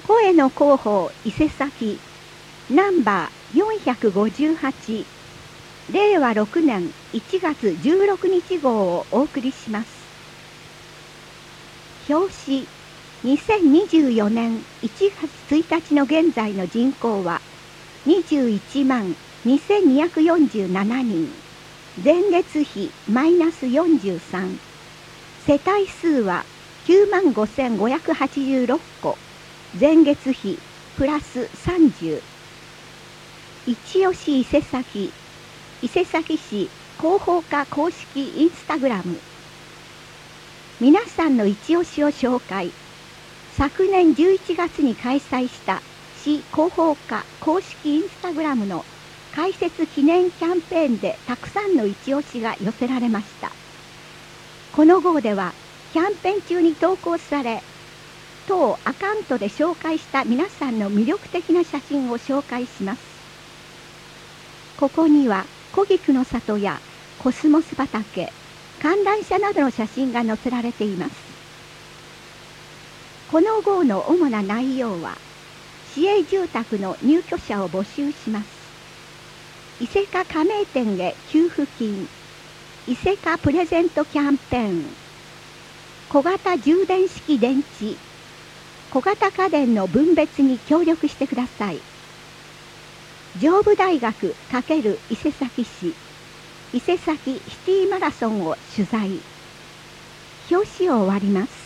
声の広報伊勢崎ナンバー458令和6年1月16日号をお送りします。表紙2024年1月1日の現在の人口は21万2247人、前月比マイナス43、世帯数は9万5586戸、前月比プラス30。一押し伊勢崎、伊勢崎市広報課公式インスタグラム。皆さんの一押しを紹介。昨年11月に開催した市広報課公式インスタグラムの開設記念キャンペーンでたくさんの一押しが寄せられました。この号ではキャンペーン中に投稿され、当アカウントで紹介した皆さんの魅力的な写真を紹介します。ここには小菊の里やコスモス畑、観覧車などの写真が載せられています。この号の主な内容は、市営住宅の入居者を募集します。伊勢家加盟店へ給付金、伊勢家プレゼントキャンペーン、小型充電式電池、小型家電の分別に協力してください。上武大学×伊勢崎市伊勢崎シティマラソンを取材。表紙を終わります。